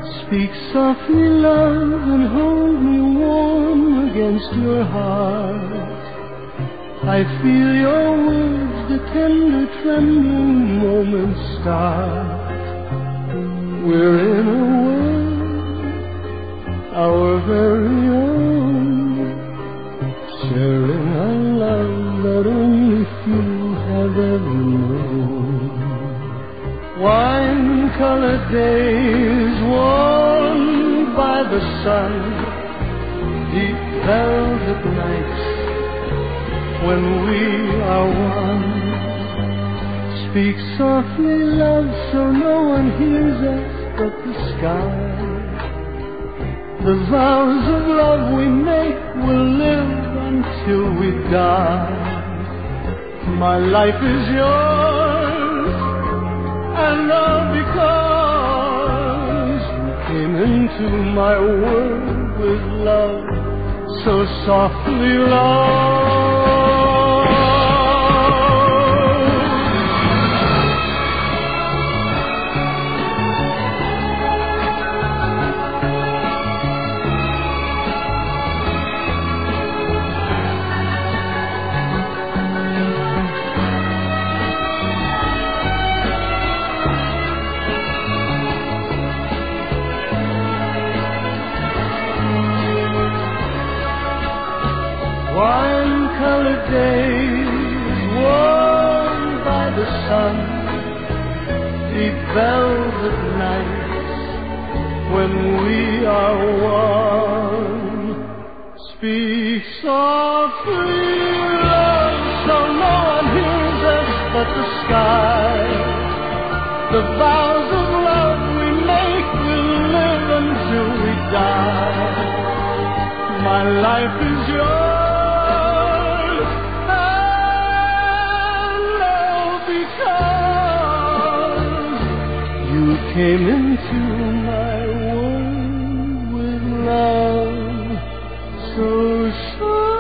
Speak softly, love, and hold me warm against your heart. I feel your words, the tender trembling moments start. We're in a world, our very own, sharing a love that only few have ever known. Wine-colored days warmed by the sun, deep velvet nights when we are one. Speak softly, love, so no one hears us but the sky. The vows of love we make will live until we die. My life is yours, and all because you came into my world with love, so softly, love. Wine-colored days warmed by the sun, deep velvet nights when we are one. Speak softly, love, so no one hears us but the sky. The vows of love we make will live until we die. My life is yours, you came into my world with love, so